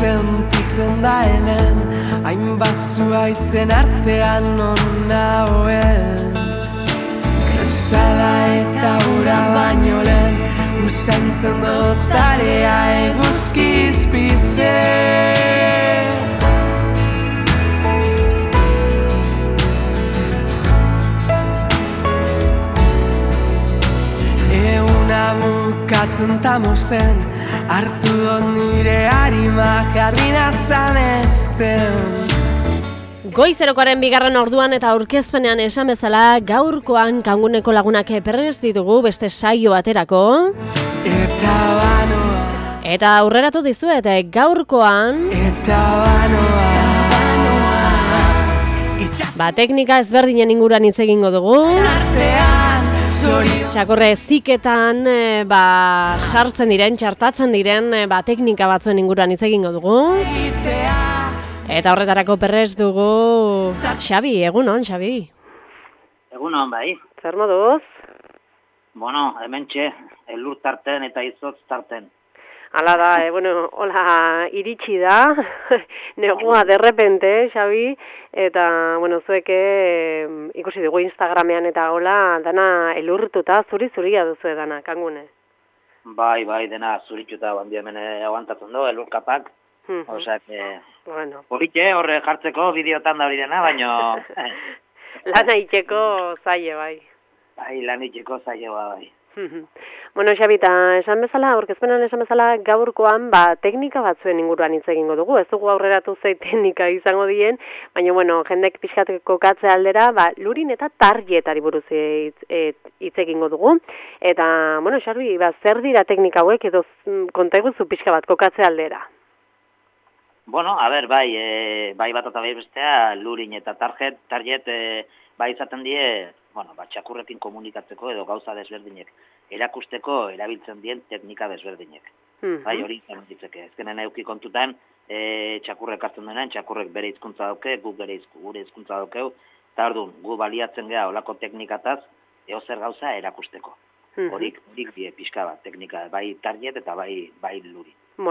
sentitzen da hemen, hainbat zuaitzen artean non nagoen. Kresala eta ura baino lehen, usaintzen dotarea eguzkiz pize. Bukatzen tamosten, hartu dut nire harima jarrina zanesten. Goizerokoaren bigarren orduan eta aurkezpenean esan bezala, gaurkoan Kanguneko lagunak prest ditugu beste saio baterako. Eta banoa. Eta aurreratu dizuet, gaurkoan. Eta banoa. Teknika ezberdinen inguruan hitz egingo dugu. Txakurre ziketan sartzen diren, txartatzen diren teknika batzuen inguruan hitz egingo dugu. Eta horretarako prest dugu Xabi, egunon, Xabi? Egunon, bai. Zer moduz? Bueno, hementxe, elur tarten eta izotz tarten. Hala da, hola iritsi da, negua derrepente, Xabi, eta, zuek ikusi dugu Instagramean eta hola, dana elurtuta, zuri-zuria duzu dana, Kangune. Bai, dena zurituta, bandi hemen aguantatzen du, elurkapak, osak, politxe horre jartzeko bideotan da hori dena, baino... Lan itxeko zaile, bai. Bai, lan itxeko zaile, bai. Xabi, esan bezala, aurkezpenan esan bezala, gaurkoan teknika batzuen inguruan hitz egingo dugu. Ez dugu aurreratu zei teknika izango dien, baina, jendek pixkateko katze aldera, lurin eta tarjetari buruz hitz egingo dugu. Eta, Xabi, zer dira teknika hauek edo konta eguzu pixka bat kokatze aldera? Bai bat eta bai bestea, lurin eta tarjet, izaten die, txakurrekin komunikatzeko edo gauza desberdinek erakusteko erabiltzen dien teknika desberdinek. Bai, hori izan ditzeke. Ezkenen euki kontutan, txakurrek hartzen denean, txakurrek bere hizkuntza dauke, guk gure hizkuntza daukeu, eta orduan, gu baliatzen geha olako teknikataz, zer gauza erakusteko. Horik die pixka bat, teknika, bai target eta bai luri.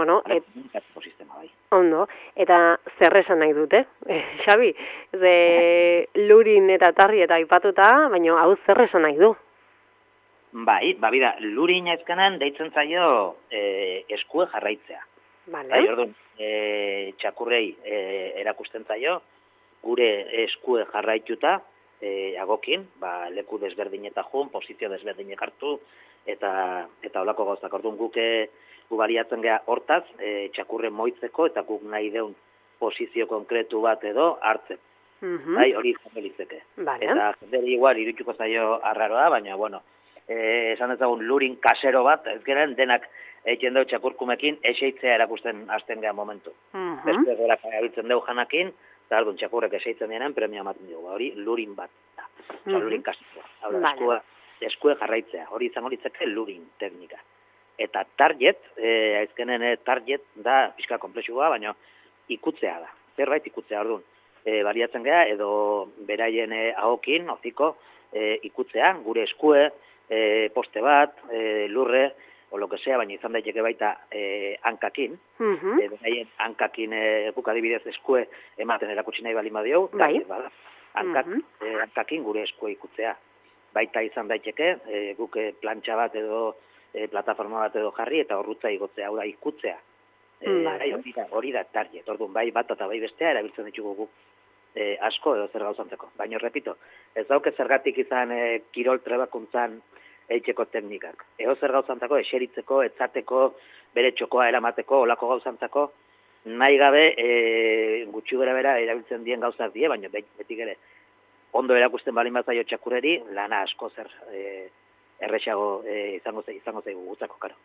Ondo, eta zer esan nahi dute, Xabi? Lurin eta tarjet aipatuta, baina hau zer esan nahi du? Bai, lurin ezkenen deitzen zaio eskue jarraitzea. Bai, orduan, txakurrei erakusten zaio, gure eskue jarraituta, agokin, leku desberdineta jun, posizio desberdinek hartu, eta olako gauzak. Orduan, gu baliatzen geha hortaz, txakurre moitzeko, eta guk nahi deun posizio konkretu bat edo hartzen. Bai, hori izango litzeke. Eta jenderi igual irutxuko zaio arraroa, baina, esan ezagun lurin kasero bat, ez geren denak egiten dugu txakurkumekin eseitzea erakusten hasten geha momentu. Beste gorak erabiltzen dugu janakin, eta orduan txakurrek eseitzen dienen premia ematen dugu. Hori lurin bat. Lurin kasero. Eskue jarraitzea. Hori izango litzeke lurin teknika. Eta target, aizkenen target da pixka komplexua, baina ikutzea da. Zerbait ikutzea, orduan. Baliatzen geha, edo beraien ahokin, hoziko, ikutzea, gure eskue, poste bat, lurre, o lo que sea, baina izan daiteke baita hankakin. Beraien hankakin guk adibidez eskue ematen erakutsi nahi balima diau, hankakin gure eskue ikutzea. Baita izan daiteke, guk plantxa bat edo plataforma bat edo jarri eta horrutza igotzea, hau da ikutzea. Hori da target, orduan bai bat eta bai bestea erabiltzen ditugu guk asko edo zer gauzantzeko. Baina, repito, ez dauke zergatik izan kirol trebakuntzan eitxeko teknikak. Ego zer gauzantzako, eseritzeko, etzateko, bere txokoa eramateko, olako gauzantzako, nahi gabe gutxi bera erabiltzen dien gauzak die, baina betik ere ondo erakusten balin bat zaio txakurreri, lana asko zer errexago izango zaigu gutzako, karo.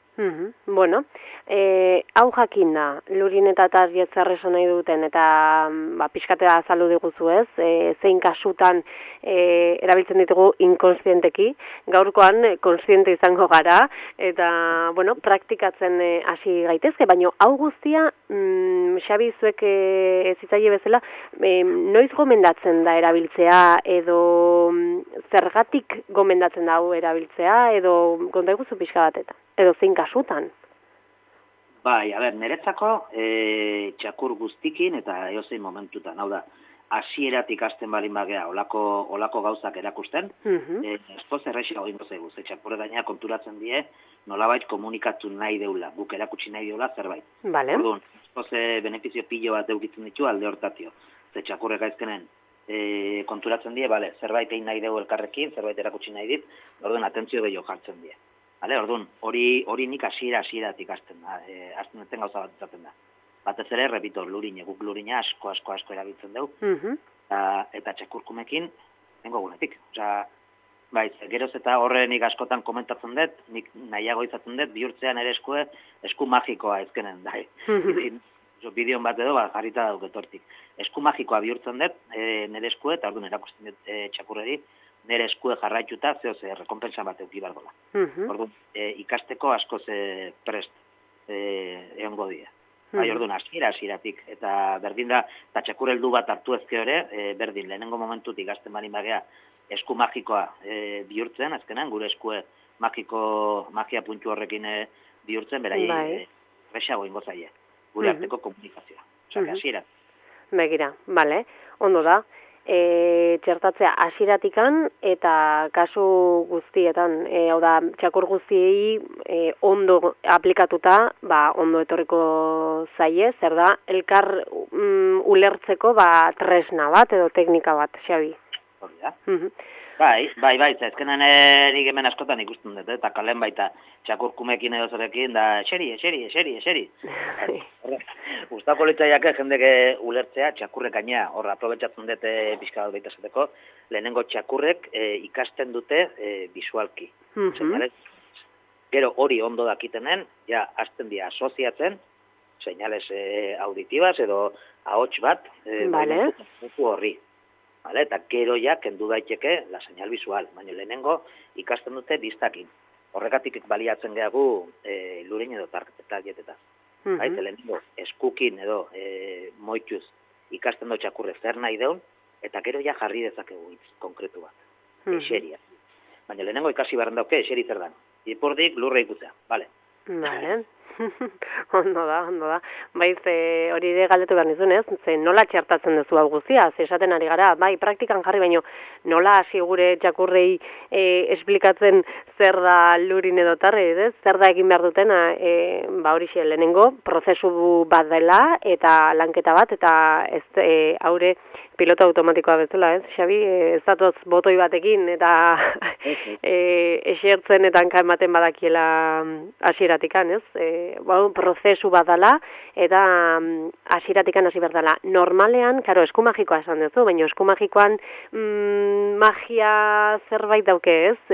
Hau jakin da, lurin eta tarjet zer esan nahi duten, eta pixkatea azaldu diguzu ez, zein kasutan erabiltzen ditugu inkonstienteki, gaurkoan konstiente izango gara, eta, praktikatzen hasi gaitezke, baina hau guztia, Xabi, zuek zitzaile bezala, noiz gomendatzen da erabiltzea, edo zergatik gomendatzen da hau erabiltzea, edo konta eguzu pixka batetan, edo zein kasutan? Bai, niretzako txakur guztikin eta eozein momentutan, hau da, hasieratik hasten balin bagea olako gauzak erakusten, eskoz errexago egingo zaigu, ze txakurre gaina konturatzen die, nolabait komunikatu nahi deula, guk erakutsi nahi deula zerbait. Vale. Orduan, eskoz benefizio pilo bat eukitzen ditu alde hortatio, ze txakurre gaizkenen konturatzen die, zerbait egin nahi dugu elkarrekin, zerbait erakutsi nahi dit, orduan atentzio gehiago jartzen die. Orduan, hori nik hasieratik hasten duten gauza bat izaten da. Batez ere, repito, guk lurina asko erabiltzen dugu, eta txakurkumekin, nengo gunetik. Geroz eta horrenik askotan komentatzen dut, nik nahiago izaten dut, bihurtzean ere esku magikoa ezkenen, bideon bat edo, jarrita dauk etortik. Esku magikoa bihurtzen dut, nire eskue, eta orduan erakusten dut txakurreri, nire eskue jarraituta, rekompensan bat euki bargola. Orduan, ikasteko askoz prest egongo dira. Orduan, hasieratik, eta berdin da, eta txakurreldu bat hartu ezke ere, berdin, lehenengo momentutik ikasten balin bagea, esku magikoa bihurtzen, azkenan, gure eskue magia puntu horrekin bihurtzen, berai, rexago ingo zaie, gure arteko komunikazioa. Hasiera. Begira, bale, ondo da. Txertatzea hasieratikan eta kasu guztietan, hau da, txakur guztiei ondo aplikatuta, ondo etorriko zaie, zer da, elkar ulertzeko tresna bat edo teknika bat, Xabi. Hori da. Bai, ezkenen nik hemen askotan ikusten dut, eta kalen baita txakurkumekin edo zerekin, da eseri. Gustako litzaiake jendeke ulertzea, txakurrek gainea, horra aprobetsatzen dut pixka bat baita esateko, lehenengo txakurrek ikasten dute bisualki. Gero hori ondo dakitenen, ja, hasten dira asoziatzen, señales auditibas edo ahots bat, horri. Eta gero ja, kendu daiteke la señal visual, baina lehenengo ikasten dute biztakin. Horregatik baliatzen gehagu lurin edo targetetaz. Lehenengo eskukin edo moituz ikasten dut txakurre zer nahi deun, eta gero ja jarri dezakegu hitz konkretu bat. Eseria. Baina lehenengo ikasi barren dauke eseri zer dan. Ipurdik lurra ikutzea, bale. Bale. Ondo da. Baiz, hori ere galdetu behar nizunez, nola txertatzen duzu hau guztia, esaten ari gara, bai, praktikan jarri, baino nola hasi gure txakurrei esplikatzen zer da lurin edo tarri, zer da egin behar dutena, horixe lehenengo, prozesu bat dela, eta lanketa bat, eta haure pilota automatikoa bezala, Xabi, ez datoz botoi batekin, eta esertzen eta hanka ematen badakiela hasieratikan, prozesu bat dela, eta hasieratikan hasi behar dela. Normalean, karo, esku magikoa esan duzu, baina esku magikoan magia zerbait dauke,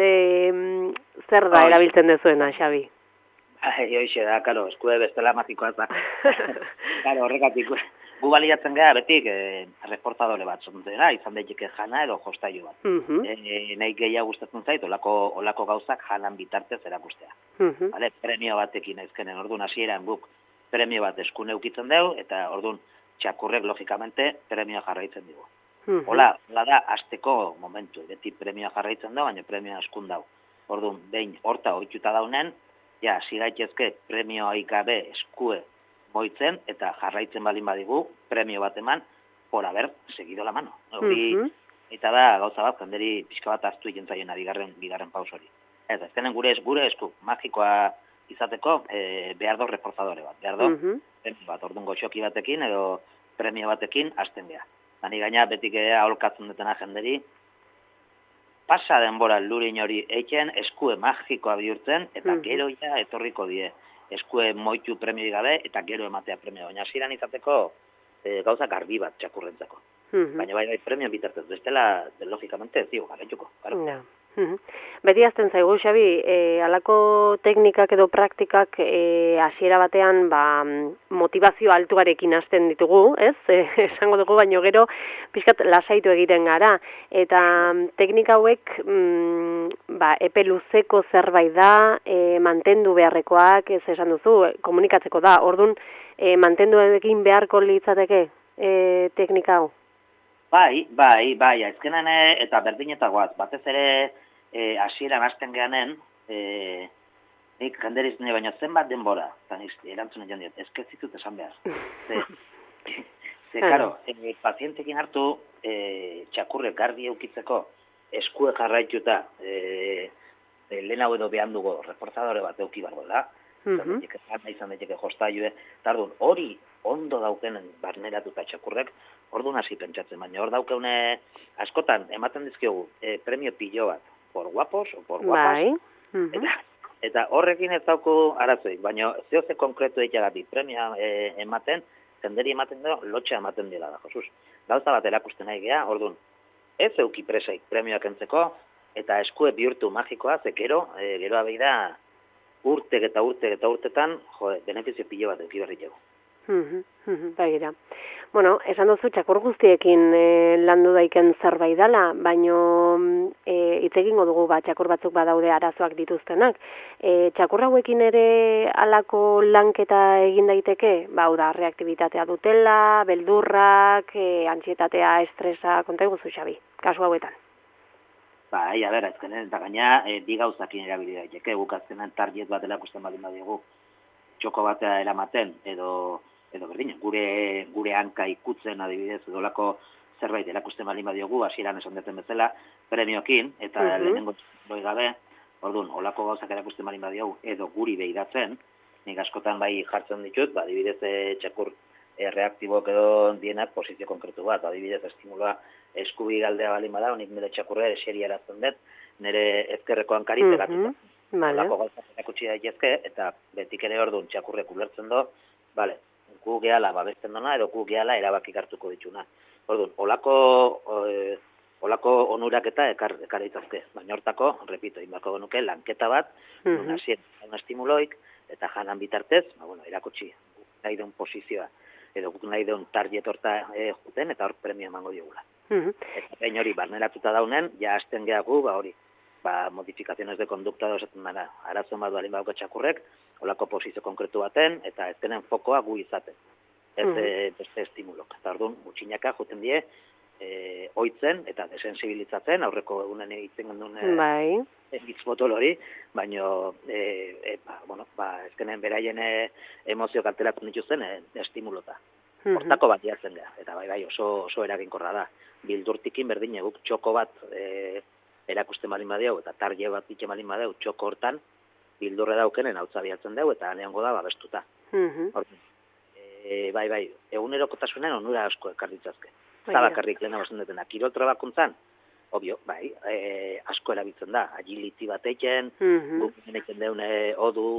zer da erabiltzen duzuena, Xabi? Hoixe da, karo, eskue bestela magikoa ez da. Karo, horregatik, gu baliatzen gara betik reportadore bat zontzera, izan daiteke jana edo jostailu bat. Nahi gehiago gustatzen zait, olako gauzak janan bitartez erakustea. Premio batekin ezkenen, orduan hasieran guk premio bat eskun eukitzen dugu, eta orduan txakurrek logikamente premioa jarraitzen dugu. Hola da, azteko momentu, beti premioa jarraitzen dugu, baina premioa eskun dugu. Orduan, behin horta ohituta daunen, ja, zigaitezke premioa ikabe eskue moitzen, eta jarraitzen balin badigu, premio bat eman, por haber seguido la mano. Eta da, gauza bat, jenderi pixka bat hartu egin zaien bigarren paus hori. Ez, eztenen gure esku magikoa izateko, behar do reforzadore bat, behar do, premio bat, orduan goxoki batekin, edo premio batekin, hasten geha. Bani gaina, betik aholkatzen dutena jenderi, pasa denbora lurin hori eiken, eskue magikoa bihurtzen, eta gero ja etorriko die. Eskue moitu premioi gabe, eta gero ematea premio. Baina ziren izateko gauzak argi bat txakurrentzako. Baina bai premio bitartez, bestela, logikamente, ez digo, garretxuko. Beti azten zaigu, Xabi, halako teknikak edo praktikak hasiera batean motivazio altuarekin hasten ditugu, ez? Esango dugu, baino gero pixkat lasaitu egiten gara. Eta teknika hauek epe luzeko zerbait da, mantendu beharrekoak, ez esan duzu, komunikatzeko da. Orduan, mantendu egin beharko litzateke teknika hau? Bai, ezkenan eta berdinetagoaz, batez ere hasieran hasten geanen, nik jenderiz nahi baina zenbat denbora, eta nik erantzunen joan diot, ez ditut esan behar. Karo, pazientekin hartu txakurre garbi eukitzeko eskue jarraituta lehenago edo behan dugu reforzadore bat euki bargo da, izan daiteke jostailue, eta hori ondo daukenen barneratuta txakurrek, orduan hasi pentsatzen, baina hor daukeune askotan ematen dizkiogu premio pilo bat, por guapos o por guapas, eta horrekin ez dauku arazoi, baina zehoze konkretu egiteagatik premia ematen, zenderi ematen dira, lotxa ematen dira da, Josuz. Gauza bat erakusten nahi geha, orduan, ez euki presaik premioak entzeko, eta eskue bihurtu magikoa, gero behi da urtek eta urtetan, benefizio pilo bat euki berri dugu. Bagira. Bueno, esan duzu txakur guztiekin landu daiken zerbait dela, baino hitz egingo dugu txakur batzuk badaude arazoak dituztenak. Txakur hauekin ere halako lanketa egin daiteke? Hau da, reaktibitatea dutela, beldurrak, antsietatea, estresa, konta iguzu, Xabi, kasu hauetan. Bai, a ber, azkenen, eta gaina, bi gauzakin erabili daiteke, guk azkenen target bat erakusten badin badiegu, txoko batea eramaten, edo berdin, gure hanka ikutzen adibidez, edolako zerbait erakusten baldin badiogu, hasieran esan duten bezala, premiokin, eta lehenengo txoi gabe, orduan, olako gauzak erakusten baldin badiogu, edo guri behiratzen, nik askotan bai jartzen ditut, adibidez txakur reaktibok edo dienak posizio konkretu bat, adibidez estimulua eskubi galdea baldin bada, nik nire txakurre eseri erazten dut, nire ezkerreko hankari pegatuta. Olako gauzak erakutsi daitezke, eta betik ere orduan txakurrek ulertzen do, bale, gu gehala babesten dona, edo gu gehala erabakik hartuko dituna. Orduan, olako onurak eta ekar ditazke. Baina hortako, repito, inbako genuke, lanketa bat, hasien estimuloik, eta janan bitartez, erakutsi, nahi deun posizioa, edo guk nahi deun target horta juten, eta hor premio emango diogula. Eta behin hori, barneratuta daunen, ja hasten gehagu, hori, modifikaziones de conducta dozaten dara. Arazo bat balin badauka txakurrek, olako posizio konkretu baten, eta ez denen fokoa gu izaten. Ez beste estimulok. Eta orduan, gutxinaka juten die, oitzen eta desensibilizatzen, aurreko egunen egitzen gendun hitzbotol hori, baina, ezkenen beraien emozio kartelatu dituzten estimulota. Hortako bat jatzen da, eta bai, oso eraginkorra da. Bildurtikin berdin eguk txoko bat erakusten balin badeu, eta tarje bat ditzen balin badeu, txoko hortan, bildurre daukenen hau zabiatzen deu, eta neongo da babestuta. Bai, egunerokotasunen onura asko ekarditzazke. Zabakarrik lehena bazen dutena. Kirol trebakuntzan, obio, bai, asko erabiltzen da. Agility bat eiken, guken eiken deune odu,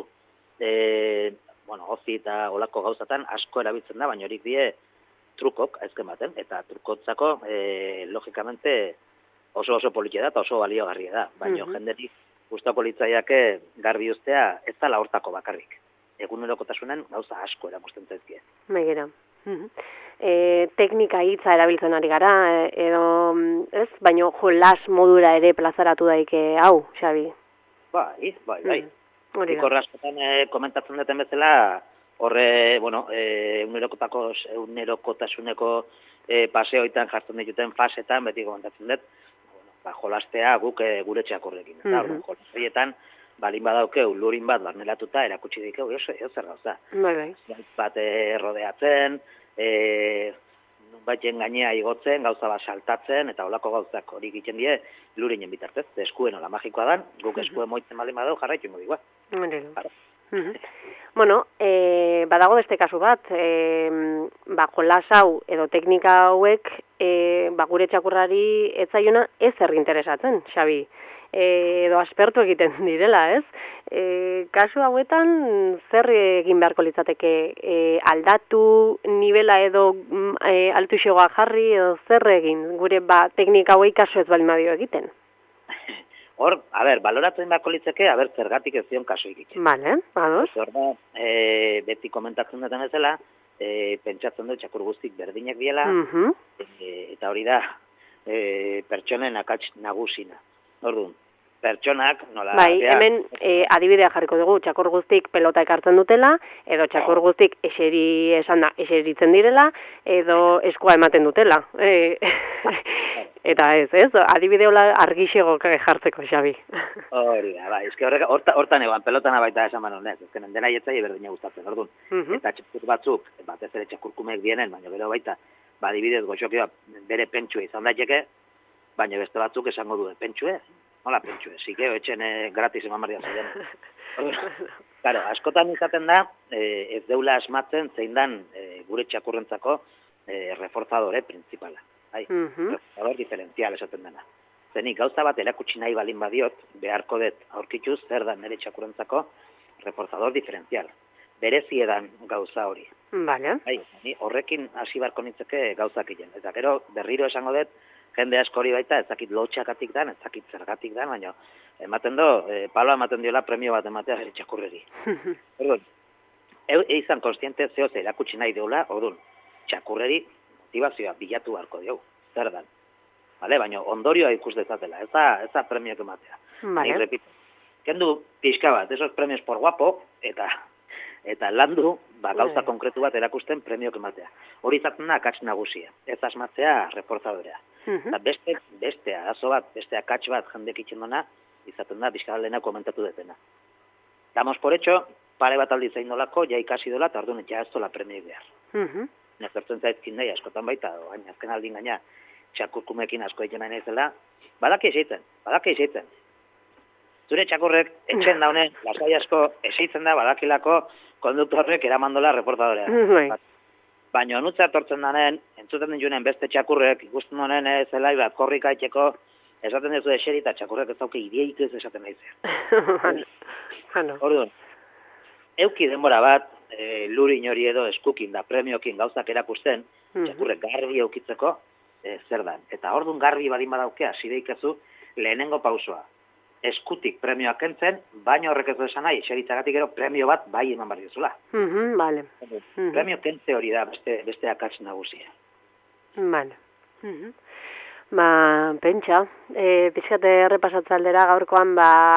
ozi eta olako gauzatan asko erabiltzen da, baina horik die trukok aizken baten, eta trukotzako, logikamente, oso politia da eta oso baliogarria da, baina jenderik gustako litzaiake garbi ustea ez da hortako bakarrik. Egunerokotasunen gauza asko erakusten zaizkie. Begira. Teknika hitza erabiltzen ari gara, edo ez, baina jolas modura ere plazaratu daike hau, Xabi? Bai. Horra askotan komentatzen duten bezala, horre, egunerokotasuneko paseoitan jartzen dituten fasetan, beti komentatzen dut, jolastea guk gure txakurrekin. Jolastietan, balin badaukeu, lurin bat barnelatuta, erakutsi dikeu, zer gauza. Bat rodeatzen, baiten gainea igotzen, gauza bat saltatzen, eta olako gauzak hori egiten die, lurinen bitartez, eskuen ola magikoa dan, guk eskuen moitzen balin badau, jarraitu ingo digua. Badago beste kasu bat, jolas hau edo teknika hauek gure txakurrari etzaiona ez interesatzen, Xabi, edo aspertu egiten direla, ez? Kasu hauetan zer egin beharko litzateke, aldatu nivela edo altu xegoa jarri edo zer egin gure teknika hauei kasu ez balin badio egiten? Hor, baloratzen beharko litzake, zergatik ez zion kasu egiten. Bale, ados. Hor da, beti komentatzen duten ezela, pentsatzen dut txakur guztik berdinak diela, eta hori da, pertsonen akats nagusina. Orduan, pertsonak nola... Bai, hemen adibidea jarriko dugu, txakur guztik pelota ekartzen dutela, edo txakur guztik eseritzen direla, edo eskua ematen dutela. Eta ez, adibideola argixego jartzeko, Xabi. Hori da, bai, eske hortan egon, pelotana baita esan banon, ez, ezkenen dena jetzai berdina gustatzen, orduan. Eta txakur batzuk, batez ere txakurkumeek dienen, baina gero baita, adibidez goxokioa bere pentsue izan daiteke, baina beste batzuk esango du, pentsue? Nola pentsue? Zikeo etxen gratis eman barria zaten. Claro, askotan izaten da, ez deula asmatzen zein dan gure txakurrentzako reforzadore principala. Reforzador diferencial esaten dena. Zenik gauza bat erakutsi nahi balin badiot, beharko dut aurkituz zer da nire txakurrentzako reforzador diferencial. Berezi edan gauza hori. Vale. Horrekin hasi barko nintzeke gauzak egin. Eta gero berriro esango dut, jende asko hori baita, ez dakit lotxakatik dan, ez dakit zergatik dan, baina ematen do, paloa ematen diola premio bat ematea bere txakurreri. Orduan, izan konstiente zehoz erakutsi nahi deula, orduan, txakurreri motivazioa bilatu beharko diogu, zer dan. Vale, baina ondorioa ikus dezatela, ez da premioak ematea. Vale. Repito, kendu pixka bat, esos premios por guapo, eta landu, gauza konkretu bat erakusten premioak ematea. Hori izaten da akats nagusia, ez asmatzea reforzadorea. Eta beste arazo bat, beste akats bat jendek itxendona, izaten da, pixka lehena komentatu detena. Damos por hecho, pare bat aldiz egin dolako, ja ikasi dola, eta orduan ja ez dola premioik behar. Nezertzen zaizkin nahi, askotan baita, baina azken aldin gaina, txakurkumekin asko egiten nahi naizela, badaki eseitzen. Zure txakurrek etxen daunen, lasai asko eseitzen da, badakilako konduktorrek eramandola reportadorea. Baina onutza etortzen danen, entzuten dintunen beste txakurrek, ikusten honen zelai bat korrika etxeko, esaten duzu eseri eta txakurrek ez dauke ideik ez esaten naizea. Orduan, euki denbora bat, lurin hori edo eskukin da premiokin gauzak erakusten, txakurrek garbi eukitzeko, zer dan. Eta orduan garbi badin badaukea, zideikezu, lehenengo pausua. Eskutik premioak kentzen, baina horrek ez du esan nahi, eseritzagatik gero premio bat bai eman bar diozula. Vale. Premio kentze hori da beste akats nagusia. Vale. Pentsa, pixkate errepasatzaldera gaurkoan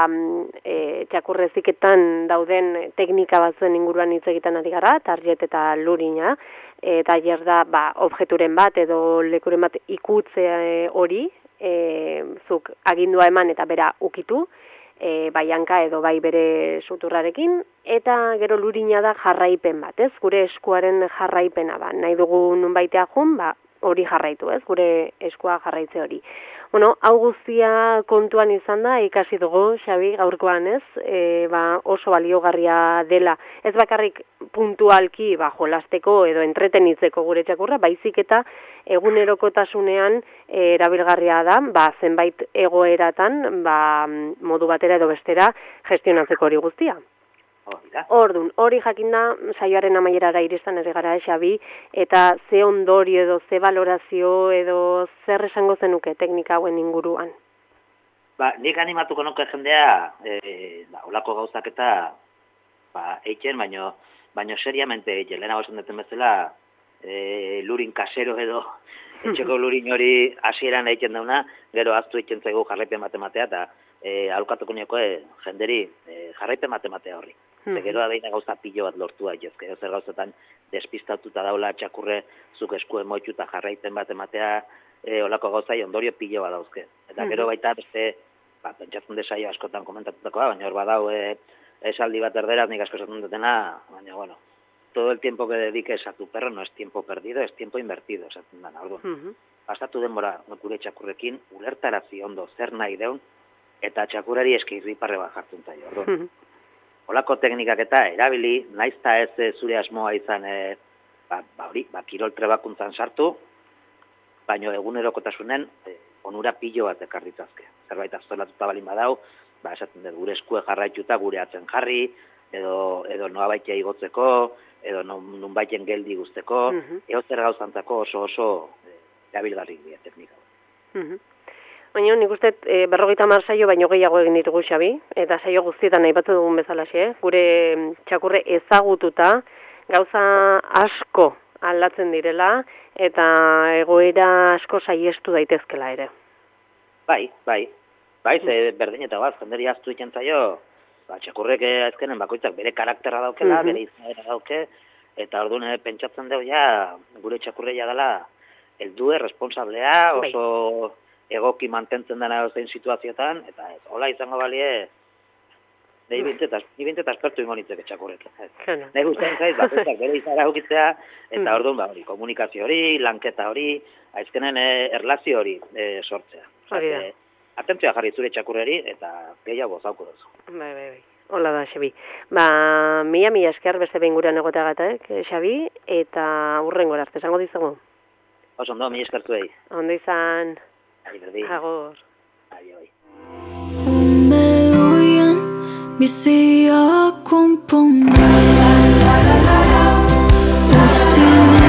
txakurreziketan dauden teknika batzuen inguruan hitz egiten ari gara, target eta lurina, eta da objekturen bat edo lekuren bat ikutze hori, zuk agindua eman eta bera ukitu, bai hanka edo bai bere suturrarekin, eta gero lurina da jarraipen bat, ez? Gure eskuaren jarraipena, nahi dugu nunbaitea jun, hori jarraitu, ez? Gure eskua jarraitze hori. Bueno, hau guztia kontuan izan da, ikasi dugu, Xabi, gaurkoan, ez? Oso baliogarria dela, ez bakarrik puntualki jolasteko edo entretenitzeko gure txakurra, baizik eta egunerokotasunean erabilgarria da, zenbait egoeratan, modu batera edo bestera gestionatzeko hori guztia. Ordun, hori jakinda saioaren amaierara iristen ere gara, Xabi, eta ze ondorio edo ze valorazio edo zer esango zenuke teknika hauen inguruan? Nik animatuko nuke jendea, olako gauzak eta eitzen, baino seriamente eitzen. Lehenago esan duten bezala, lurin kasero edo etxeko lurin hori hasieran eitzen dauna, gero aztu eitzen zaigu jarraipen matematea, eta alukatuko nioko jenderi jarraipen matematea horri. Gero adeina gauza pilo bat lortu daitezke, zer gauzetan despistatuta daula txakurre zuk eskuen moitxu eta jarraipen bat ematea, olako gauzai ondorio pilo bat dauzke. Eta gero baita beste, pentsatzen desaio askotan komentatutakoa, baina hor badau esaldi bat erderaz nik asko esaten dutena, baina bueno, todo el tiempo que dediques a tu perro no es tiempo perdido, es tiempo invertido, esaten dena. Pasatu denbora gure txakurrekin, ulertarazi ondo zer nahi deun, eta txakurrari eskirriparre bat jartzen zaio. Olako teknikak eta erabili, naizta ez zure asmoa izan kirol trebakuntzan sartu, baino egunerokotasunen onura pilo bat ekarritzazke. Zerbait aztolatuta balin badau, esaten dut gure eskue jarraituta gure atzen jarri, edo noa baitea igotzeko, edo nunbaiten geldi guzteko, zer gauzantzako oso erabilgarrik dira teknika. Baina nik uste 50 saio baino gehiago egin ditugu, Xabi, eta saio guztietan aipatzen dugun bezalaxe, gure txakurre ezagututa gauza asko aldatzen direla eta egoera asko saiestu daitezkela ere. Bai, ze berdin eta jenderi aztu iken zaio, txakurrek azkenen bakoitzak bere karakterra daukela, bere izaera dauke, eta orduan pentsatzen dugu gure txakurreia dela heldue, responsablea, oso egoki mantentzen dena zein situazioetan, eta ez, hola izango balie, Ni bintet aspertu ingo nitzeke txakurrek. Nahi guztien zaiz, bakoitzak bere izara ukitzea, eta orduan hori, komunikazio hori, lanketa hori, aizkenen erlazio hori sortzea. Atentzioa jarri zure txakurreri, eta gehiago zauko duzu. Bai. Hola da, Xabi. Mila esker beste behin gurean egoteagatek, Xabi, eta hurrengora arte, esango dizugu. Oso ondo, mila esker zuei. Ondo izan. Agor. Adio. Biziak konpondu.